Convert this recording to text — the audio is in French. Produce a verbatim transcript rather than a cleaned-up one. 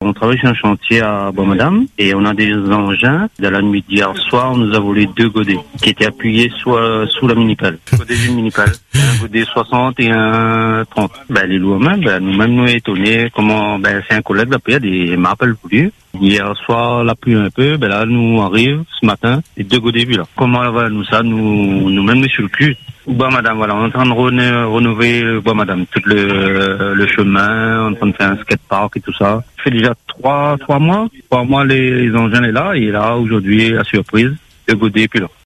on travaille sur un chantier à Bois-Madame et on a des engins. Dans la nuit d'hier soir, on nous a volé deux godets qui étaient appuyés sous, euh, sous la mini-pelle. Godet d'une mini-pelle. Un godet soixante et un trente. Ben, les loups eux-mêmes, ben, nous-mêmes nous étonnés comment, ben, c'est un collègue d'après, des m'appelle plus. Hier soir, la pluie un peu, ben là, nous arrive ce matin, les deux godets là. Comment va nous ça, nous, nous-mêmes, nous sur le cul. Bois Madame, voilà, on est en train de reno- rénover Bois Madame, tout le, le chemin, on est en train de faire un skatepark et tout ça. Ça fait déjà trois, trois mois, trois mois les, les engins est là, et là, aujourd'hui, la surprise, deux godets puis là.